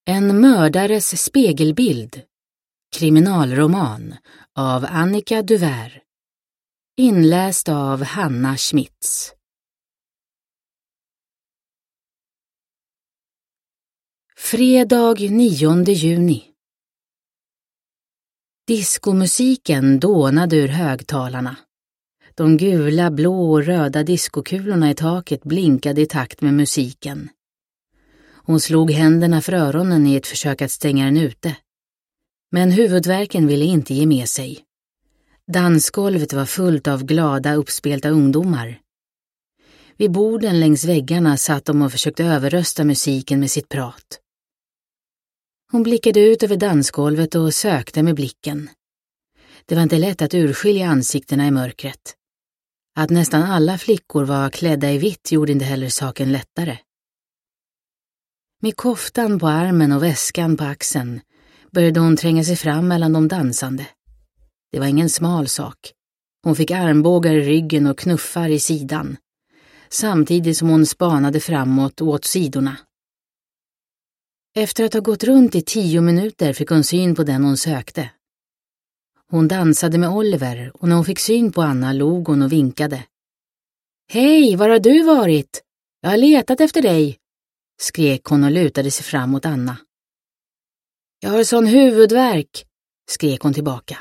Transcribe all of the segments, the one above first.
En mördares spegelbild. Kriminalroman av Annika Duvär. Inläst av Hanna Schmitz. Fredag 9 juni. Diskomusiken dånade ur högtalarna. De gula, blå och röda diskokulorna i taket blinkade i takt med musiken. Hon slog händerna för öronen i ett försök att stänga den ute. Men huvudvärken ville inte ge med sig. Dansgolvet var fullt av glada, uppspelta ungdomar. Vid borden längs väggarna satt de och försökte överrösta musiken med sitt prat. Hon blickade ut över dansgolvet och sökte med blicken. Det var inte lätt att urskilja ansiktena i mörkret. Att nästan alla flickor var klädda i vitt gjorde inte heller saken lättare. Med koftan på armen och väskan på axeln började hon tränga sig fram mellan de dansande. Det var ingen smal sak. Hon fick armbågar i ryggen och knuffar i sidan, samtidigt som hon spanade framåt och åt sidorna. Efter att ha gått runt i 10 minuter fick hon syn på den hon sökte. Hon dansade med Oliver och när hon fick syn på Anna log hon och vinkade. Hej, var har du varit? Jag har letat efter dig, skrek hon och lutade sig fram mot Anna. Jag har sån huvudvärk, skrek hon tillbaka.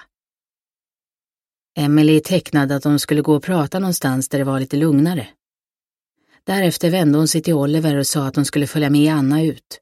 Emily tecknade att de skulle gå och prata någonstans där det var lite lugnare. Därefter vände hon sig till Oliver och sa att hon skulle följa med Anna ut.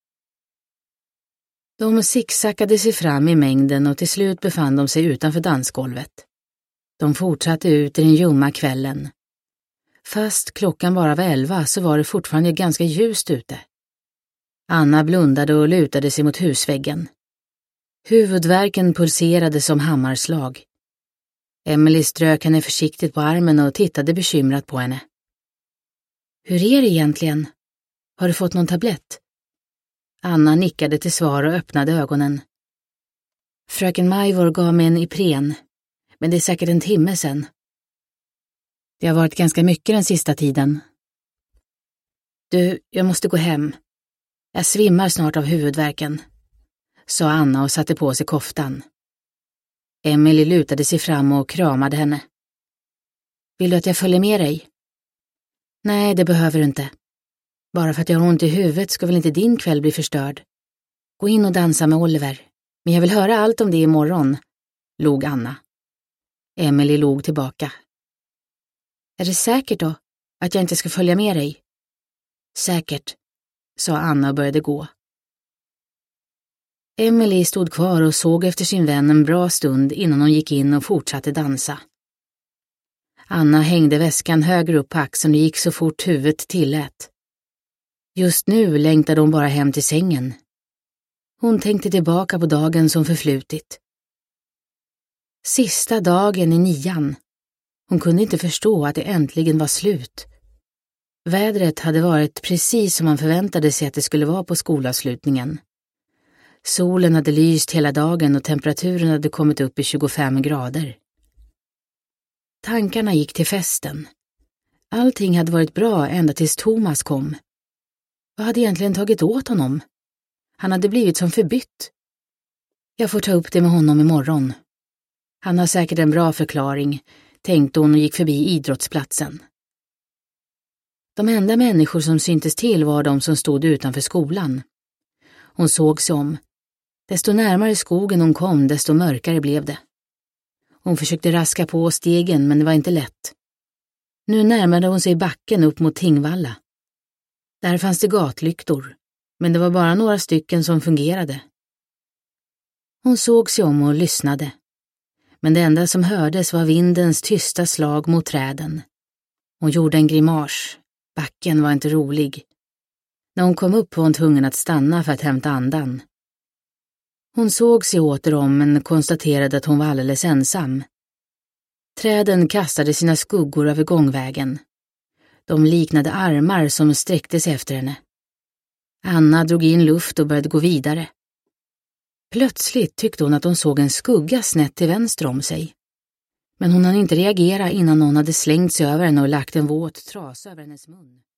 De zigzackade sig fram i mängden och till slut befann de sig utanför dansgolvet. De fortsatte ut i den ljumma kvällen. Fast klockan bara var 11 så var det fortfarande ganska ljust ute. Anna blundade och lutade sig mot husväggen. Huvudvärken pulserade som hammarslag. Emily strök henne försiktigt på armen och tittade bekymrat på henne. Hur är det egentligen? Har du fått någon tablett? Anna nickade till svar och öppnade ögonen. Fröken Majvor gav mig en Ipren, men det är säkert en timme sedan. Det har varit ganska mycket den sista tiden. Du, jag måste gå hem. Jag svimmar snart av huvudvärken, sa Anna och satte på sig koftan. Emily lutade sig fram och kramade henne. Vill du att jag följer med dig? Nej, det behöver du inte. Bara för att jag har ont i huvudet ska väl inte din kväll bli förstörd. Gå in och dansa med Oliver. Men jag vill höra allt om det imorgon, log Anna. Emily log tillbaka. Är det säkert då att jag inte ska följa med dig? Säkert, sa Anna och började gå. Emily stod kvar och såg efter sin vän en bra stund innan hon gick in och fortsatte dansa. Anna hängde väskan högre upp på axeln och gick så fort huvudet tillät. Just nu längtade hon bara hem till sängen. Hon tänkte tillbaka på dagen som förflutit. Sista dagen i 9:an. Hon kunde inte förstå att det äntligen var slut. Vädret hade varit precis som man förväntade sig att det skulle vara på skolavslutningen. Solen hade lyst hela dagen och temperaturen hade kommit upp i 25 grader. Tankarna gick till festen. Allting hade varit bra ända tills Thomas kom. Vad hade egentligen tagit åt honom? Han hade blivit som förbytt. Jag får ta upp det med honom imorgon. Han har säkert en bra förklaring, tänkte hon och gick förbi idrottsplatsen. De enda människor som syntes till var de som stod utanför skolan. Hon såg sig om. Desto närmare skogen hon kom, desto mörkare blev det. Hon försökte raska på stegen, men det var inte lätt. Nu närmade hon sig backen upp mot Tingvalla. Där fanns det gatlyktor, men det var bara några stycken som fungerade. Hon såg sig om och lyssnade. Men det enda som hördes var vindens tysta slag mot träden. Hon gjorde en grimas. Backen var inte rolig. När hon kom upp var hon tvungen att stanna för att hämta andan. Hon såg sig åter om men konstaterade att hon var alldeles ensam. Träden kastade sina skuggor över gångvägen. De liknade armar som sträckte sig efter henne. Anna drog in luft och började gå vidare. Plötsligt tyckte hon att hon såg en skugga snett till vänster om sig. Men hon hann inte reagera innan någon hade slängt sig över henne och lagt en våt trasa över hennes mun.